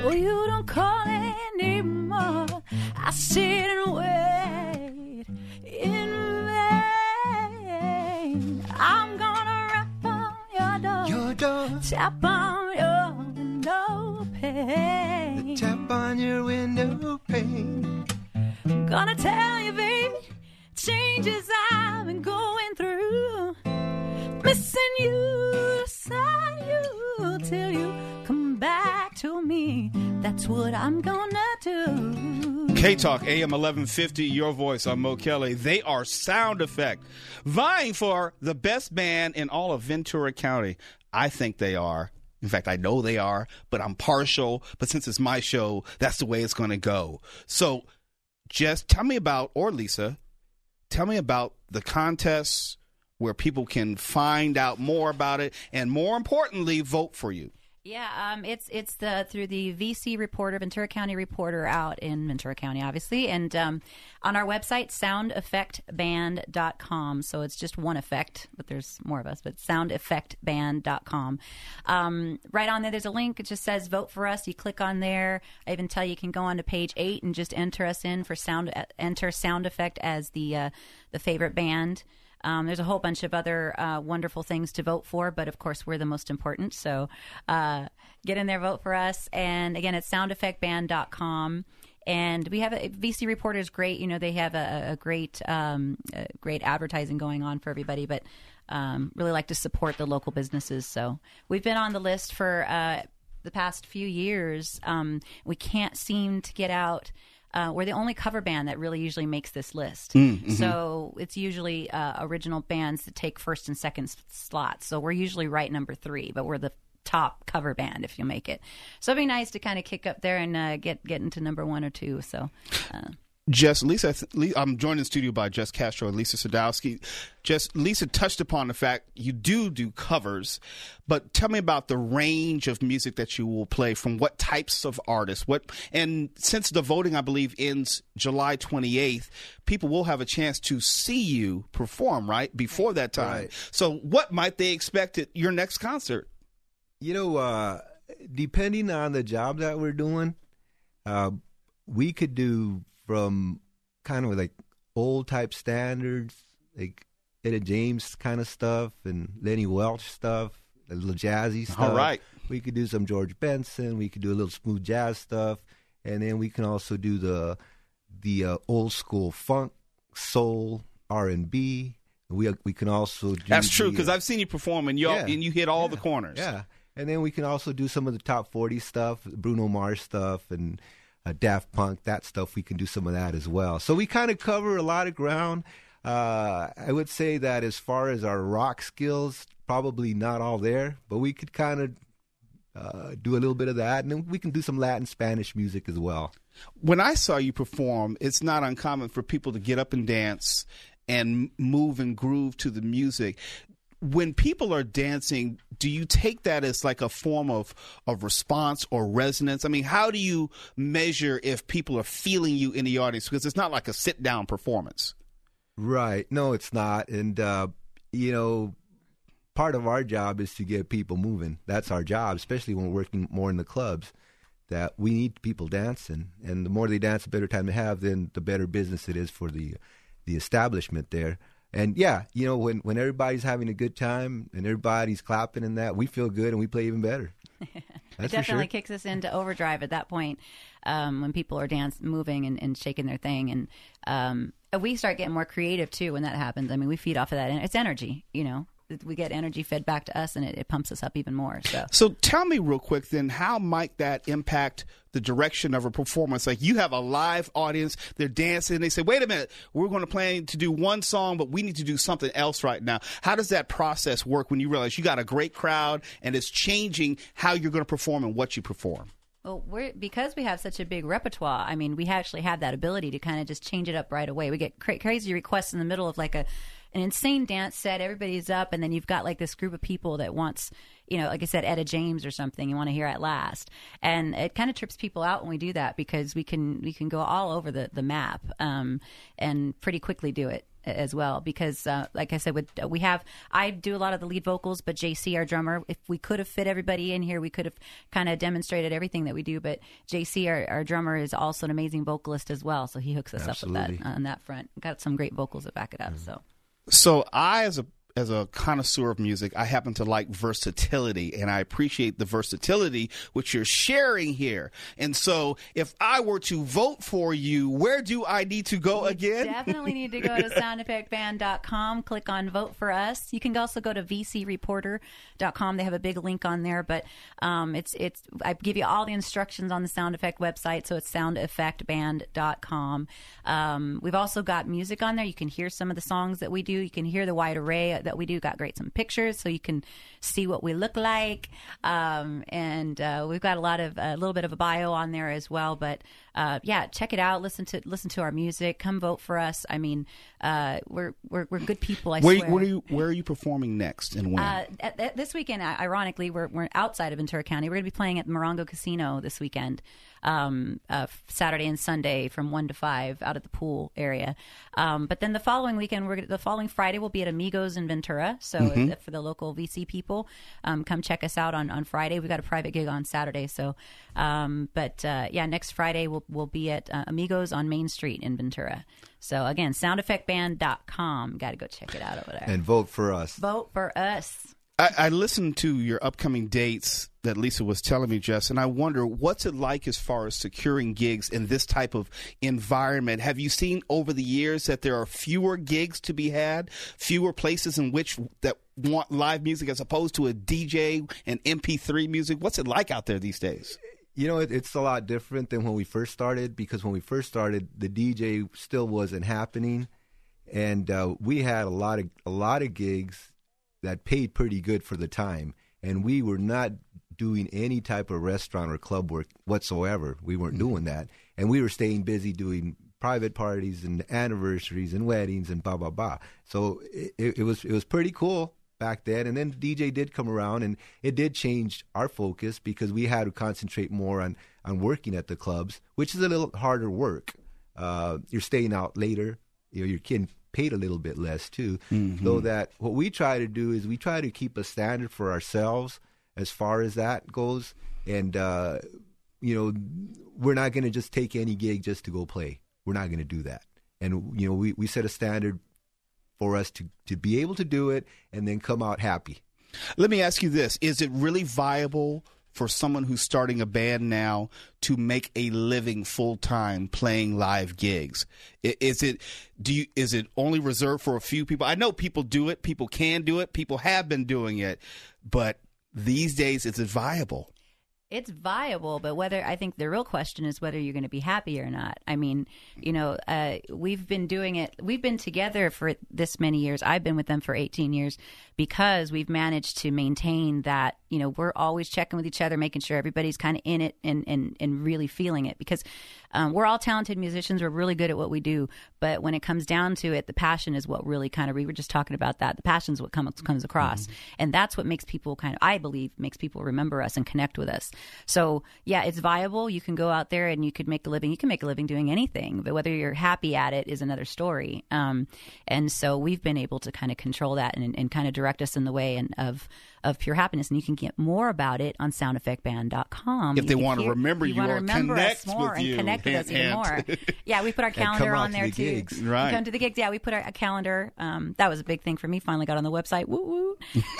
so you don't call anymore. I sit and wait in vain. I'm gonna rap on your door, tap on your window pane, tap on your window pane. Gonna tell you, baby, changes I've been going through, missing you, beside you, till you come back to me. That's what I'm gonna do. K-Talk, AM 1150, your voice. I'm Mo Kelly. They are Sound Effect, vying for the best band in all of Ventura County. I think they are. In fact, I know they are, but I'm partial. But since it's my show, that's the way it's going to go. So Jess, tell me about, or Lisa, tell me about the contests where people can find out more about it and, more importantly, vote for you. Yeah, it's through the VC Reporter, Ventura County Reporter out in Ventura County, obviously, and on our website, soundeffectband.com. So it's just one effect, but there's more of us, but soundeffectband.com. Right on there, there's a link. It just says vote for us. You click on there. I even tell you can go on to page 8 and just enter us in for enter Sound Effect as the favorite band. There's a whole bunch of other wonderful things to vote for, but of course we're the most important. So get in there, vote for us. And again, it's soundeffectband.com. And we have VC Reporter is great. You know, they have a great advertising going on for everybody, but really like to support the local businesses. So we've been on the list for the past few years. We can't seem to get out. We're the only cover band that really usually makes this list. Mm-hmm. So it's usually original bands that take first and second slots. So we're usually right number 3, but we're the top cover band if you make it. So it'd be nice to kind of kick up there and get into number 1 or 2. So. Jess, Lisa, I'm joined in the studio by Jess Castro and Lisa Sadowski. Jess, Lisa touched upon the fact you do covers, but tell me about the range of music that you will play from what types of artists. And since the voting, I believe, ends July 28th, people will have a chance to see you perform, right, before that time. Right. So what might they expect at your next concert? You know, depending on the job that we're doing, we could do from kind of like old type standards, like Etta James kind of stuff and Lenny Welch stuff, a little jazzy stuff. All right. We could do some George Benson. We could do a little smooth jazz stuff. And then we can also do the old school funk, soul, R&B. We can also do That's true, because I've seen you perform and you hit all the corners. Yeah. And then we can also do some of the top 40 stuff, Bruno Mars stuff and Daft Punk, that stuff. We can do some of that as well. So we kind of cover a lot of ground. I would say that as far as our rock skills, probably not all there, but we could kind of do a little bit of that. And then we can do some Latin, Spanish music as well. When I saw you perform, it's not uncommon for people to get up and dance and move and groove to the music. When people are dancing, do you take that as like a form of response or resonance? I mean, how do you measure if people are feeling you in the audience? Because it's not like a sit-down performance. Right. No, it's not. And, you know, part of our job is to get people moving. That's our job, especially when we're working more in the clubs, that we need people dancing. And the more they dance, the better time they have, then the better business it is for the establishment there. And, yeah, you know, when everybody's having a good time and everybody's clapping and that, we feel good and we play even better. It definitely kicks us into overdrive at that point when people are moving and shaking their thing. And we start getting more creative, too, when that happens. I mean, we feed off of that. And it's energy, you know. We get energy fed back to us, and it pumps us up even more. So tell me real quick then, how might that impact the direction of a performance? Like, you have a live audience, they're dancing, they say, wait a minute, we're going to plan to do one song, but we need to do something else right now. How does that process work when you realize you got a great crowd and it's changing how you're going to perform and what you perform? Well, because we have such a big repertoire, I mean, we actually have that ability to kind of just change it up right away. We get crazy requests in the middle of like a an insane dance set. Everybody's up, and then you've got like this group of people that wants, like I said, Etta James or something. You want to hear At Last, and it kind of trips people out when we do that because we can go all over the map, and pretty quickly do it as well, because like I said, I do a lot of the lead vocals, but JC, our drummer, if we could have fit everybody in here, we could have kind of demonstrated everything that we do, but JC, our drummer, is also an amazing vocalist as well, so he hooks us up with that on that front. Got some great vocals that back it up. So I, as a connoisseur of music, I happen to like versatility, and I appreciate the versatility which you're sharing here. And so if I were to vote for you, where do I need to go again? Definitely need to go to soundeffectband.com, click on Vote for Us. You can also go to vcreporter.com. They have a big link on there, but I give you all the instructions on the Sound Effect website, so it's soundeffectband.com. We've also got music on there. You can hear some of the songs that we do. You can hear the wide array that we do. Got some pictures so you can see what we look like, and we've got a little bit of a bio on there as well. But check it out. Listen to our music. Come vote for us. I mean, we're good people. I swear. Where are you performing next and when? This weekend, ironically, we're outside of Ventura County. We're going to be playing at Morongo Casino this weekend. Saturday and Sunday from 1 to 5 out at the pool area. But then the following weekend, the following Friday, we'll be at Amigos in Ventura. So for the local VC people, come check us out on Friday. We've got a private gig on Saturday. So, next Friday we'll be at Amigos on Main Street in Ventura. So again, soundeffectband.com. Got to go check it out over there. And vote for us. Vote for us. I listened to your upcoming dates that Lisa was telling me, Jess, and I wonder, what's it like as far as securing gigs in this type of environment? Have you seen over the years that there are fewer gigs to be had, fewer places in which that want live music as opposed to a DJ and MP3 music? What's it like out there these days? It's a lot different than when we first started, because when we first started, the DJ still wasn't happening, and we had a lot of gigs that paid pretty good for the time, and we were not doing any type of restaurant or club work whatsoever. We weren't doing that, and we were staying busy doing private parties and anniversaries and weddings and blah blah blah. So it was pretty cool back then. And then DJ did come around, and it did change our focus because we had to concentrate more on working at the clubs, which is a little harder work. You're staying out later. You're getting paid a little bit less too. So that what we try to do is we try to keep a standard for ourselves as far as that goes. And we're not going to just take any gig just to go play. We're not going to do that. And we set a standard for us to be able to do it and then come out happy. Let me ask you this. Is it really viable for someone who's starting a band now to make a living full-time playing live gigs? Is it only reserved for a few people? I know people do it. People can do it. People have been doing it. But these days, is it viable? It's viable, but I think the real question is whether you're going to be happy or not. I mean, we've been doing it. We've been together for this many years. I've been with them for 18 years because we've managed to maintain that, we're always checking with each other, making sure everybody's kind of in it and really feeling it, because we're all talented musicians. We're really good at what we do. But when it comes down to it, the passion is what really we were just talking about that. The passion is what comes across. And that's what makes people I believe, makes people remember us and connect with us. So, yeah, it's viable. You can go out there and you could make a living. You can make a living doing anything, but whether you're happy at it is another story. And so we've been able to kind of control that and kind of direct us in the way of pure happiness. And you can get more about it on soundeffectband.com. If they want to remember you or connect with you. And connect with us even more. Yeah, we put our calendar on there too. Gigs. Right. Come to the gigs. Yeah, we put a calendar. That was a big thing for me. Finally got on the website. Woo woo.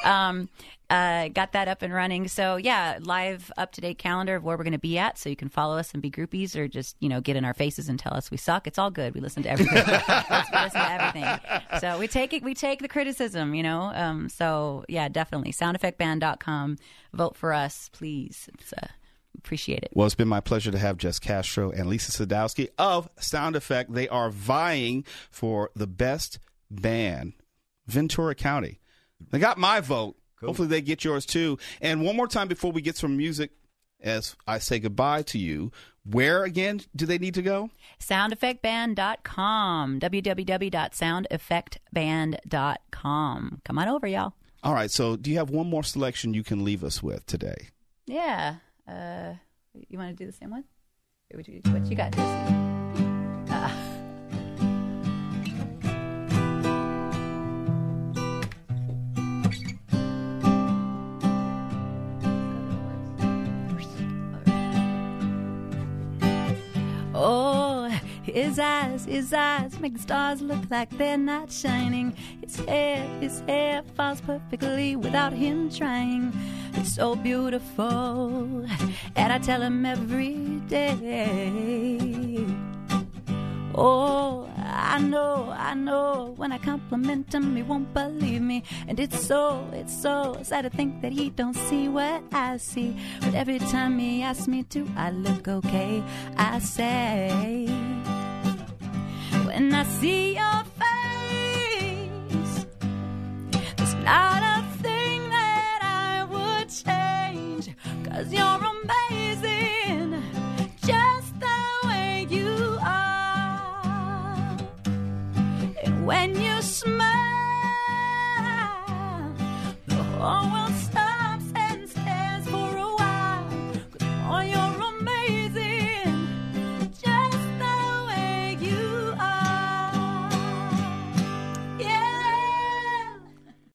Got that up and running. So yeah, live up-to-date calendar of where we're going to be at, so you can follow us and be groupies, or just get in our faces and tell us we suck. It's all good. We listen to everything. We listen to everything. So we take the criticism. So yeah, definitely soundeffectband.com. Vote for us, please. It's appreciate it. Well, it's been my pleasure to have Jess Castro and Lisa Sadowski of Sound Effect. They are vying for the best band, Ventura County. They got my vote. Cool. Hopefully they get yours too. And one more time before we get some music, as I say goodbye to you, Where, again, do they need to go? SoundEffectBand.com. www.soundeffectband.com. Come on over, y'all. All right. So do you have one more selection you can leave us with today? Yeah. You want to do the same one? What you got, Jesse? Oh, his eyes make the stars look like they're not shining. His hair falls perfectly without him trying. It's so beautiful, and I tell him every day. Oh, I know, when I compliment him, he won't believe me. And it's so sad to think that he don't see what I see. But every time he asks me to, I look okay. I say, when I see your face, there's not a thing that I would change. 'Cause you're amazing, just the way you are. And when you smile, the whole